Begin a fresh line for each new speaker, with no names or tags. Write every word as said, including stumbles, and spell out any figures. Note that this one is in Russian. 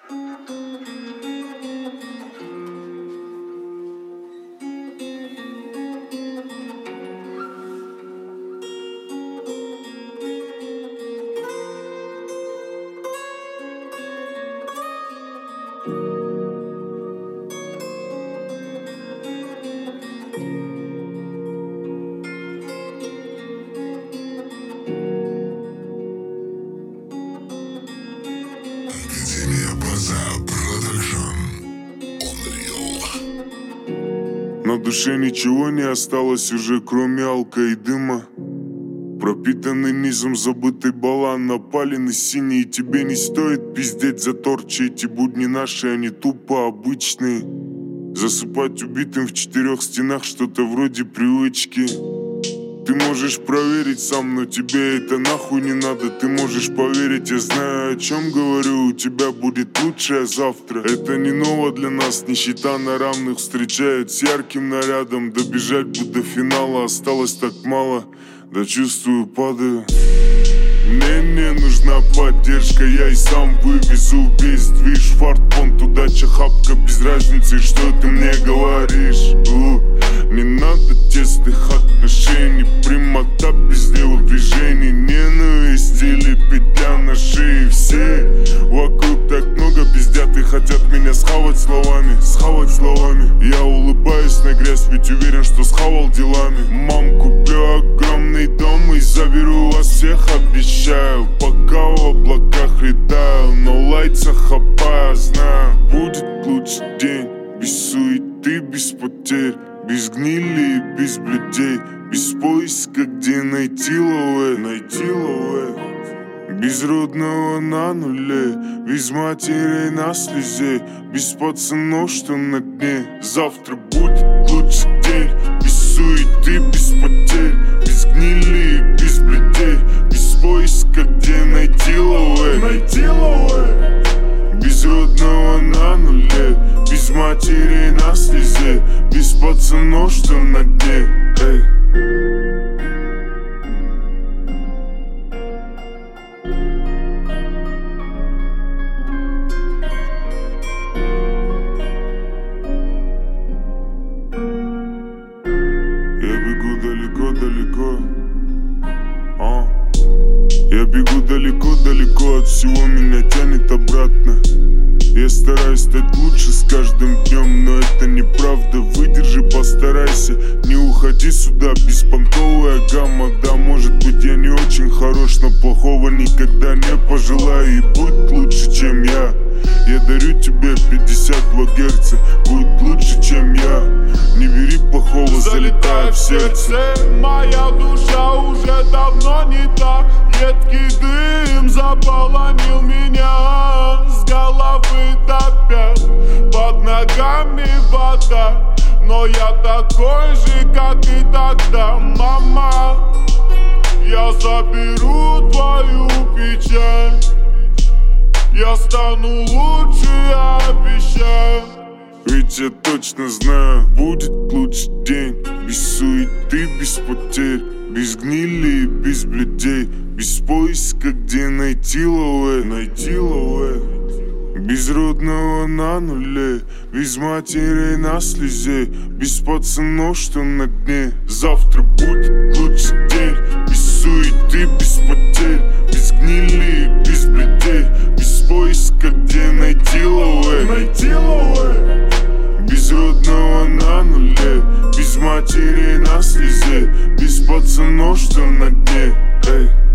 На душе ничего не осталось уже, кроме алка и дыма. Пропитанный низом забытый балан, напаленный синий. И тебе не стоит пиздеть за торчи. Эти будни наши, они тупо обычные. Засыпать убитым в четырех стенах что-то вроде привычки. Ты можешь проверить сам, но тебе это нахуй не надо. Ты можешь поверить, я знаю, о чем говорю. У тебя будет лучшее завтра. Это не ново для нас, нищета на равных встречает с ярким нарядом. Добежать бы до финала, осталось так мало. Да чувствую, падаю. Мне не нужна поддержка, я и сам вывезу весь движ. Фарт, понт, удача, хапка, без разницы, что ты мне говоришь. У, не надо тесных отношений, прямота без левых движений. Ненависть или петля на шее. Все вокруг так много пиздят и хотят меня схавать словами, схавать словами. Я улыбаюсь на грязь, ведь уверен, что схавал делами. Мам, куплю огромный дом и заберу вас всех, обещаю. Пока в облаках летаю, но лайца хапаю, знаю. Будет лучший день, без суеты, без потерь, без гнили и без блюдей, без поиска, где найти лове, найти лове. Без родного на нуле, без матерей на слезе, без пацанов, что на дне. Завтра будет лучший день, без суеты, без потерь, без гнили и без блюдей, без поиска, где найти лове, найти лове. Без родного на нуле, без матерей на слезе, без пацанов, что на дне. Эй. Я бегу далеко-далеко, а? Я бегу далеко-далеко, от всего меня тянет обратно. Я стараюсь стать лучше с каждым днем, но это неправда. Выдержи, постарайся, не уходи сюда, беспонтовая гамма. Да, может быть, я не очень хорош, но плохого никогда не пожелаю. И будь лучше, чем я. Я дарю тебе пятьдесят два герца, будет лучше, чем я. Не бери плохого, залетай в сердце.
Моя душа уже давно не так. Едкий дым заполонил меня с головы до пят. Под ногами вода, но я такой же, как и тогда. Мама, я заберу твою печаль. Я стану лучше, обещаю.
Ведь я точно знаю, будет лучший день, без суеты, без потерь, без гнили и без блюдей, без поиска, где найти лове, найти лове. Без родного на нуле, без матерей на слезе, без пацанов, что на дне. Завтра будет лучший день, без суеты, без потерь, без гнили и без блюдей, без поиска, где найти лове, найти лове. Без родного на нуле, без матерей на слезе, без пацанов, что на дне. Эй.